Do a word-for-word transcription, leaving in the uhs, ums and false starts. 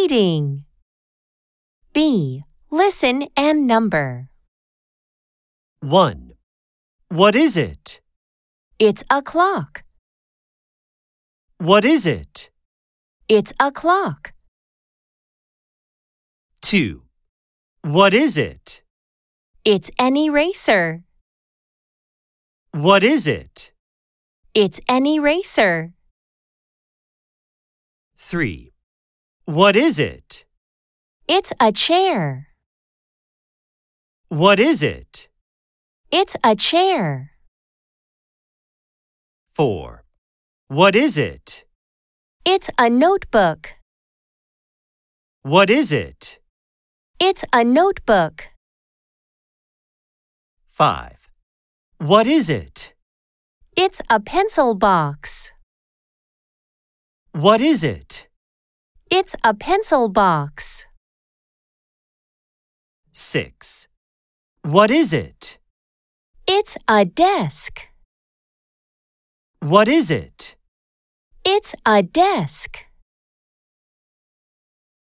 Reading. B. Listen and number. one. What is it? It's a clock. What is it? It's a clock. two. What is it? It's an eraser. What is it? It's an eraser. three. What is it? It's a chair. What is it? It's a chair. four. What is it? It's a notebook. What is it? It's a notebook. five. What is it? It's a pencil box. What is it? It's a pencil box. six. What is it? It's a desk. What is it? It's a desk.